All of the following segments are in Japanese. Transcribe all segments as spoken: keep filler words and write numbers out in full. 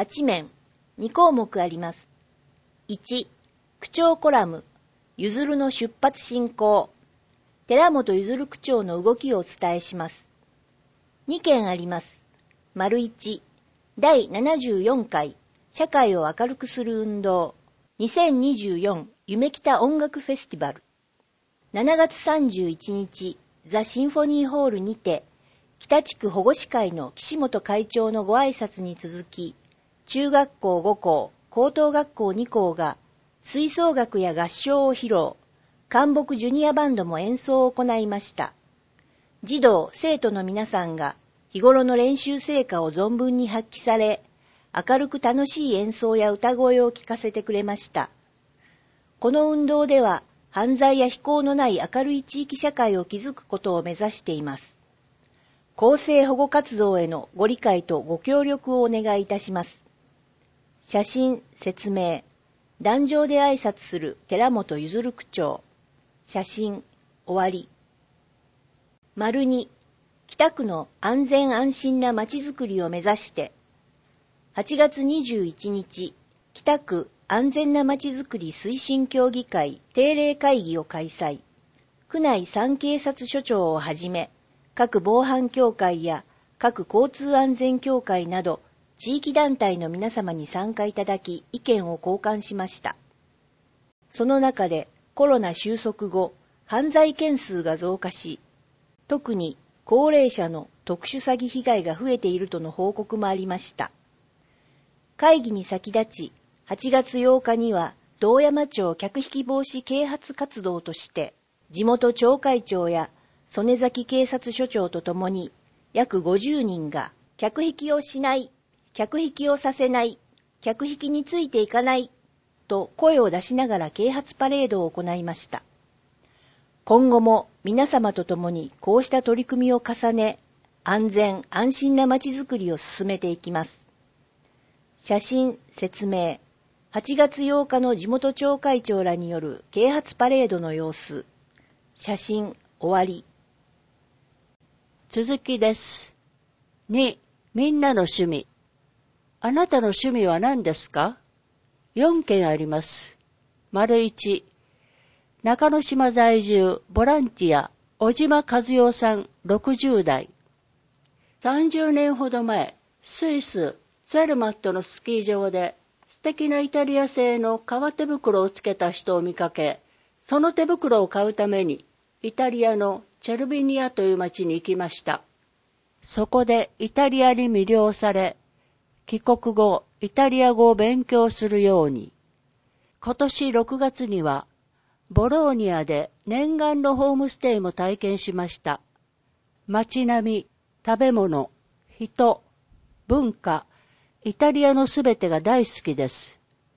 はち面、に項目あります。いち、区長コラム、ゆずるの出発進行。寺本ゆずる区長の動きをお伝えします。に件あります。丸いち、だいななじゅうよんかい、社会を明るくする運動、にせんにじゅうよん夢北音楽フェスティバル。しちがつさんじゅういちにち、ザ・シンフォニーホールにて、北地区保護司会の岸本会長のご挨拶に続き、中学校ご校、高等学校に校が、吹奏楽や合唱を披露、関北ジュニアバンドも演奏を行いました。児童・生徒の皆さんが、日頃の練習成果を存分に発揮され、明るく楽しい演奏や歌声を聞かせてくれました。この運動では、犯罪や非行のない明るい地域社会を築くことを目指しています。公正保護活動へのご理解とご協力をお願いいたします。写真、説明。壇上で挨拶する寺本ゆずる区長。写真、終わり。丸に、北区の安全安心なまちづくりを目指して、はちがつにじゅういちにち、北区安全なまちづくり推進協議会定例会議を開催。区内三警察署長をはじめ、各防犯協会や各交通安全協会など、地域団体の皆様に参加いただき、意見を交換しました。その中で、コロナ収束後、犯罪件数が増加し、特に高齢者の特殊詐欺被害が増えているとの報告もありました。会議に先立ち、はちがつようかには、堂山町客引き防止啓発活動として、地元町会長や曽根崎警察署長とともに、約ごじゅうにんが、客引きをしない、客引きをさせない、客引きについていかない、と声を出しながら啓発パレードを行いました。今後も皆様と共にこうした取り組みを重ね、安全安心なまちづくりを進めていきます。写真、説明。はちがつようかの地元町会長らによる啓発パレードの様子。写真、終わり。 続きです。に、みんなの趣味。あなたの趣味は何ですか？よん件あります。丸いち、中之島在住ボランティア、小島和代さんろくじゅうだい。さんじゅうねんほど前、スイス、ツェルマットのスキー場で素敵なイタリア製の革手袋をつけた人を見かけ、その手袋を買うためにイタリアのチェルビニアという町に行きました。そこでイタリアに魅了され、帰国後イタリア語を勉強するように。今年ろくがつにはボローニアで念願のホームステイも体験しました。街並み、食べ物、人、文化、イタリアのすべてが大好きです。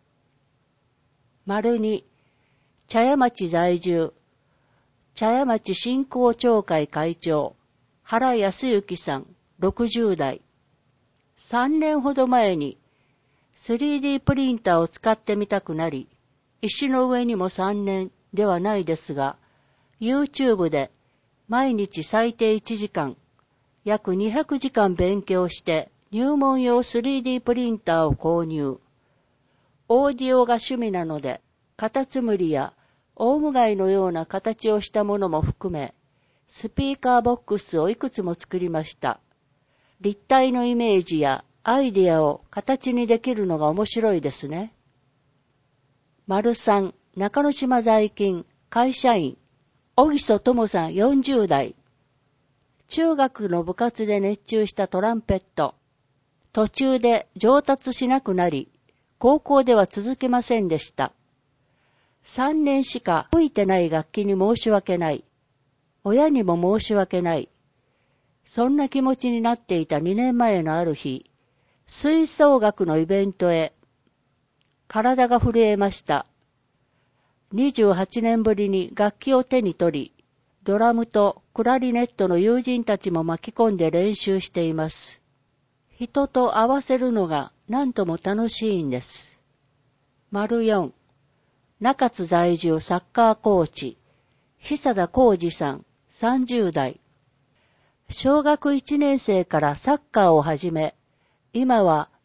丸に、茶屋町在住、茶屋町振興協会会長、原康之さんろくじゅうだい。さんねんほど前に スリーディー プリンターを使ってみたくなり、石の上にもさんねんではないですが、YouTube で毎日最低いちじかん、約にひゃくじかん勉強して入門用 スリーディー プリンターを購入。オーディオが趣味なので、カタツムリやオウムガイのような形をしたものも含め、スピーカーボックスをいくつも作りました。立体のイメージやアイデアを形にできるのが面白いですね。丸さん、中之島在勤、会社員、小木曽智さんよんじゅうだい。中学の部活で熱中したトランペット。途中で上達しなくなり、高校では続けませんでした。さんねんしか吹いてない楽器に申し訳ない。親にも申し訳ない。そんな気持ちになっていたにねんまえのある日、吹奏楽のイベントへ。体が震えました。にじゅうはちねんぶりに楽器を手に取り、ドラムとクラリネットの友人たちも巻き込んで練習しています。人と合わせるのが何とも楽しいんです。丸よん、中津在住サッカーコーチ、久田浩二さんさんじゅうだい。小学いちねん生からサッカーを始め、今は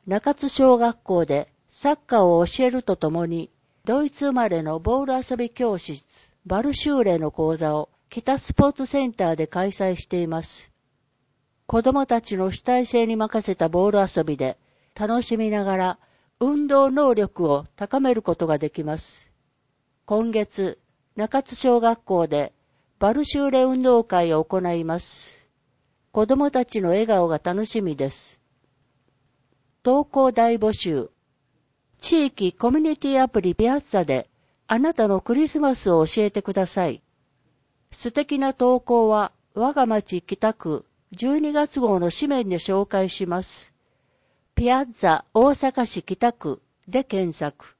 中津小学校でサッカーを教えるとともに、ドイツ生まれのボール遊び教室、バルシューレの講座を北スポーツセンターで開催しています。子供たちの主体性に任せたボール遊びで楽しみながら運動能力を高めることができます。今月、中津小学校でバルシューレ運動会を行います。子供たちの笑顔が楽しみです。投稿大募集。地域コミュニティアプリピアッツァであなたのクリスマスを教えてください。素敵な投稿は我が町北区じゅうにがつ号の紙面で紹介します。ピアッツァ大阪市北区で検索。